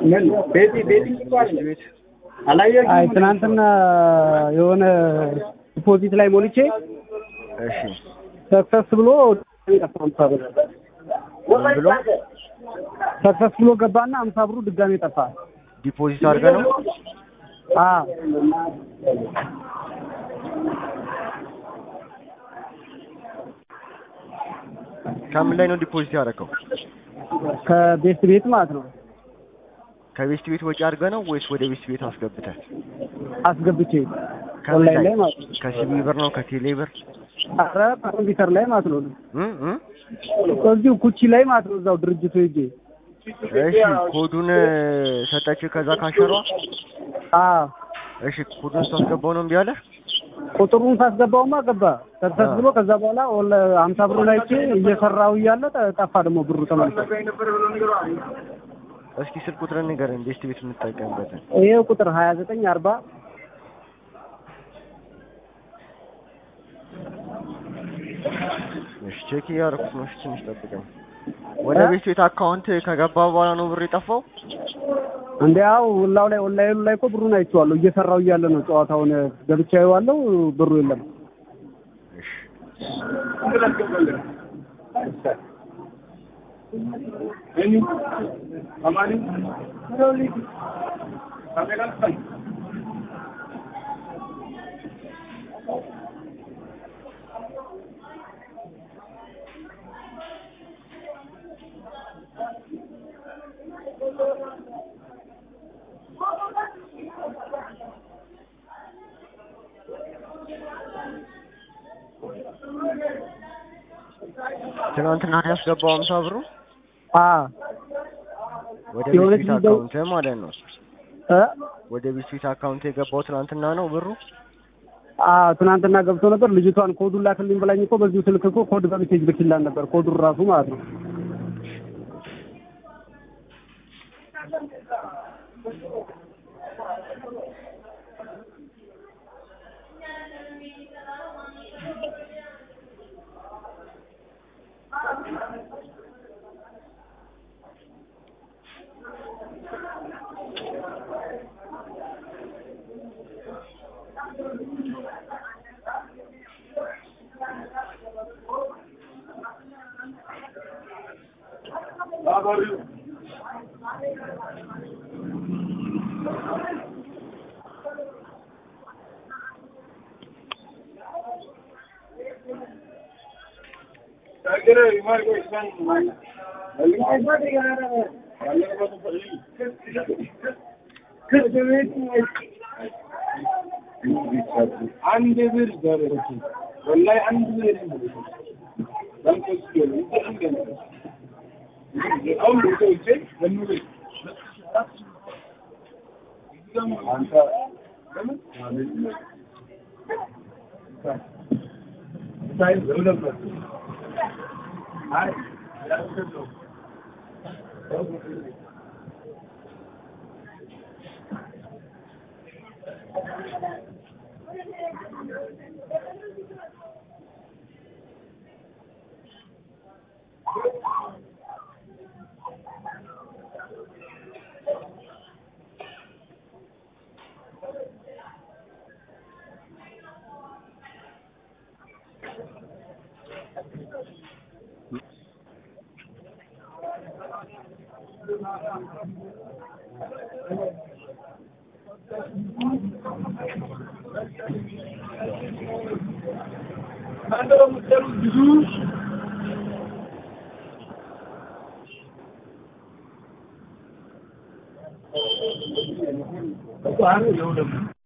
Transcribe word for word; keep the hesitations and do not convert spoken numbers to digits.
ምን ቤቲ ቤቲ ይባላል ቤት አላየሽም? አይ ትናንትና የሆነ ዲፖዚት ላይ ሞልቼ እሺ ሰክሰስ ብሎ አምሳ ብር ብሎ ሰክሰስ ብሎ ገባና አምሳ ብሩ ድጋሜ ጠፋ። ዲፖዚት አድርገህ ነው? አዎ ከምን ላይ ነው ዲፖዚት ያደረከው? ከቤት ቤት ማለት ነው። ከቤት ቤት ወጪ አድርገህ ነው ወይስ ወደ ቤት ቤት አስገብተህ? አስገብቼ ከላይ ላይ ማለት ነው። ከሲቢ ብር ነው ከቴሌ ብር? አረ ኮምፒውተር ላይ ማለት ነው። እም እም እዚሁ ኩቺ ላይ ማለት ነው። እዛው ድርጅቱ ሄጄ እሺ ኮዱን ሰጠችህ ከዛ ካሸሯ? አዎ እሺ ኮዱን ሳስገባው ነው እምቢ አለህ? ቁጥሩን ሳስገባውማ ገባ ሰክሰስ ብሎ ከዛ በኋላ ወለ አምሳ ብር ላይ እቺ እየሰራው እያለ ጠፋ ደግሞ ብሩ ተመልሶ። እስኪ ስልክ ቁጥርን ንገረኝ ቤት ቤት የምትጠቀምበት። ይሄው ቁጥር ሀያ ዘጠኝ አርባ እሺ ቼክ ያደረኩት ነው። እሺ ትንሽ ጠብቀኝ። ወደ ቤት ቤት አካውንት ከገባ በኋላ ነው ብር የጠፋው? እንዴው ወላው ላይ ኦንላይኑ ላይ እኮ ብሩን አይቼዋለሁ እየሰራው እያለ ነው ጨዋታውን ገብቻው ያለው ብሩ የለም። እሺ እኔ አማኒ ሮሊ አሜሪካን ትናንትና ነው ያስገባው አምሳ ብሩ? አዎ ወደ ቤት አካውንት ማለት ነው እ ወደ ቤት አካውንት የገባው ትናንትና ነው ብሩ? አዎ ትናንትና ገብቶ ነበር። ልጅቷን ኮዱን ላክልኝ ብላኝ እኮ በዚሁ ስልክ እኮ ኮድ በሜሴጅ ልክላን ነበር ኮዱን ራሱ ማለት ነው። አንድ ብር ደረሰ ወላሂ አንድ ብር አሁን ልጆቼ ለምን አንተ ለምን ሳይል ለምን አይ ያለው Ando mutero Jesus. Claro, eu